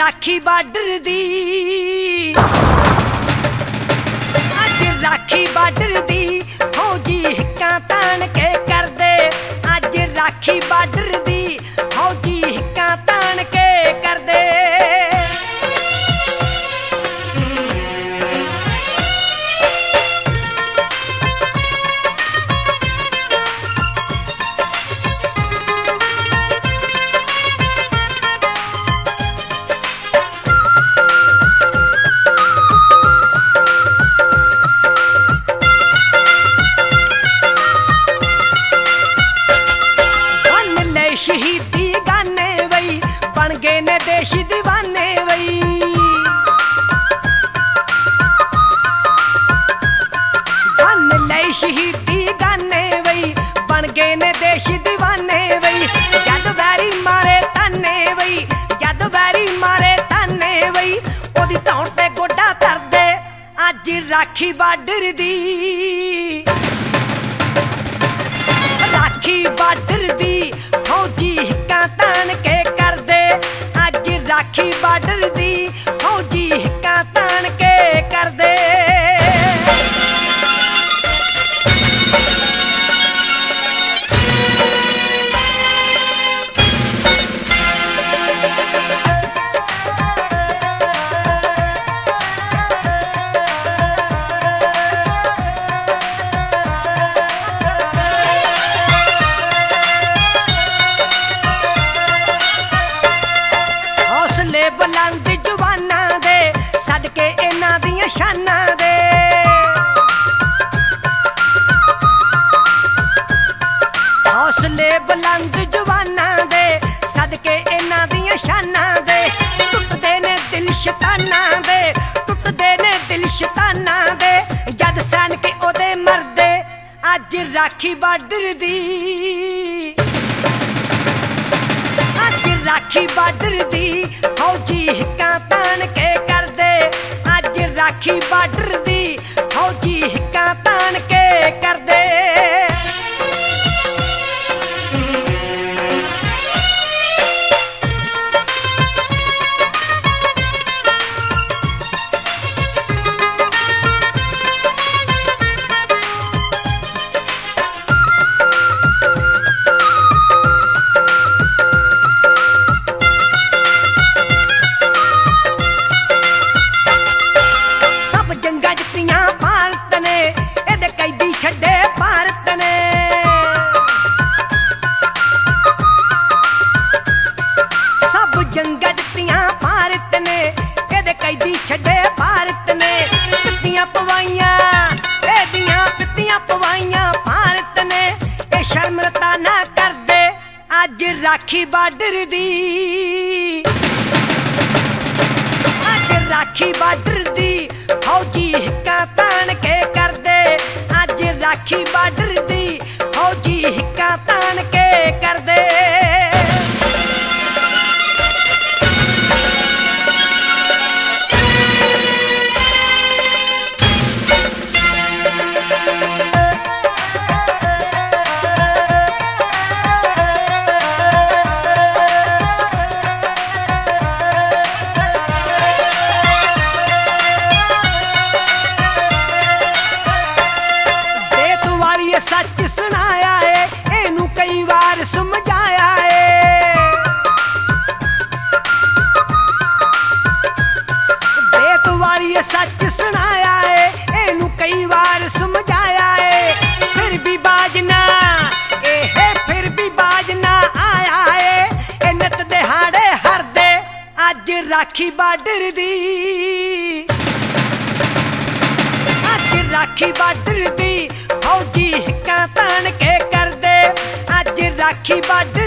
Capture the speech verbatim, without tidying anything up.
राखी border दी अज राखी border दी फौजी हिक्कां तान के कर दे। अज राखी बार्डर दी फौजी हिक्कां तान के कर दे। शहीदी गाने वई बन गए ने देश दीवाने वई। बन ले शहीदी गाने वई बन गए ने देश दीवाने वई। जद वैरी मारे ताने वई जद वैरी मारे ताने वई ओदी धौण ते गोडा धर दे। अज राखी बार्डर दी राखी बार्डर दी फौजी हिक्कां तान के कर दे। अज राखी बार्डर दी फौजी हिक्कां तान के कर दे। बुलंद जवाना दे सदके इन्हां दियां शानां दे। हौसले बुलंद जवाना दे सदके इन्हां दियां शानां दे। टुटदे ने दिल शैतानां दे टुटदे ने दिल शैतानां दे जद सैनिक ओदे मरदे। अज राखी बार्डर दी अज राखी बार्डर दी फौजी हिक्कां तान के कर दे। अज राखी बार्डर दी फौजी हिक्कां तान के कर दे। छड़े भारत ने सब जंगा जित्तियां भारत ने एदे कैदी छड़े भारत ने। पित्तियां पवाइयां एदियां पित्तियां पवाइयां भारत ने ए शर्मरता ना कर दे। अज राखी बार्डर दी अज राखी बार्डर दी फौजी हिक्कां तान के कर दे। अज राखी बार्डर दी फौजी हिक्कां तान के कर दे। सच सुनाया है एनू कई बार समझाया है। बेत वाली सच सुनाया है एनू कई बार समझाया है। फिर भी बाजना ए है फिर भी बाजना आया है। ए नित दिहाड़े हर दे। अज राखी बार्डर दी अज राखी बार्डर दी फौजी हिक्कां तान के कर दे। अज राखी बार्डर